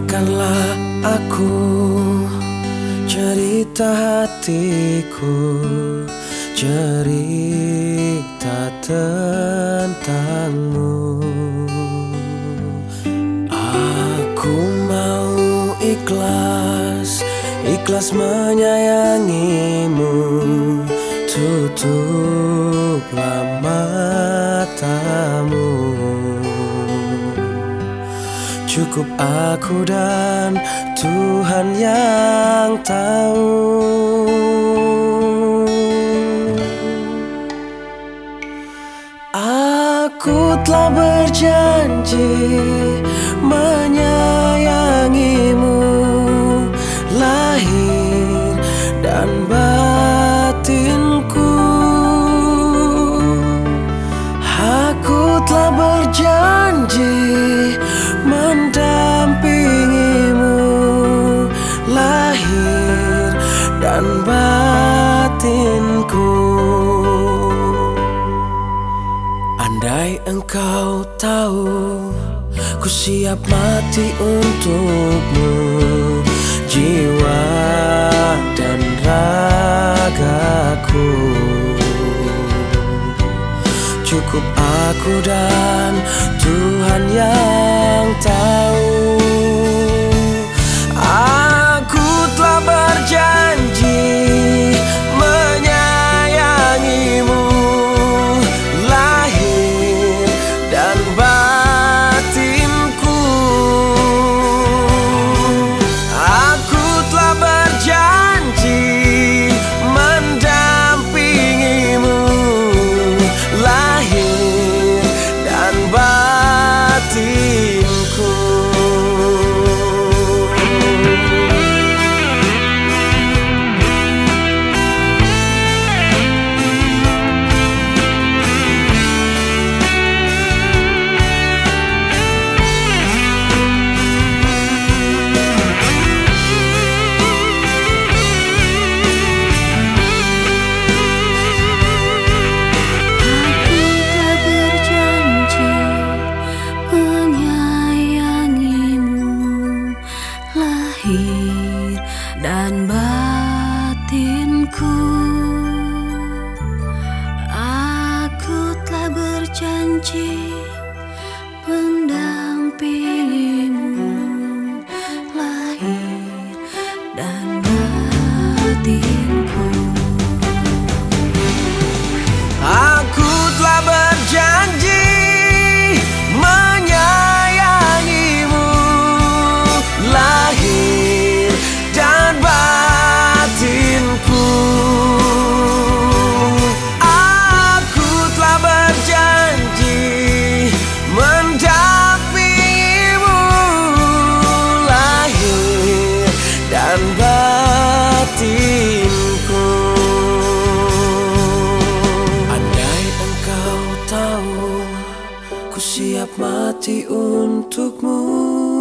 Dengarkanlah aku cerita hatiku, cerita tentangmu. Aku mau ikhlas menyayangimu. Tutuplah matamu. Cukup aku dan Tuhan yang tahu. Aku telah berjanji menyayangimu, lahir dan batinku. Aku telah berjanji mendampingimu, lahir dan batinku. Andai engkau tahu, ku siap mati untukmu, jiwa dan ragaku. Cukup aku dan Tuhan yang tahu. Aku telah berjanji menyayangimu, lahir dan batinku. Aku telah berjanji mendampingimu, lahir dan batinku. Dan batinku, aku telah berjanji mendampingimu, lahir dan batinku. Aku telah berjanji menyayangimu, lahir dan batinku. Aku telah berjanji mendampingimu, lahir dan batinku. Andai engkau tahu, ku siap mati untukmu.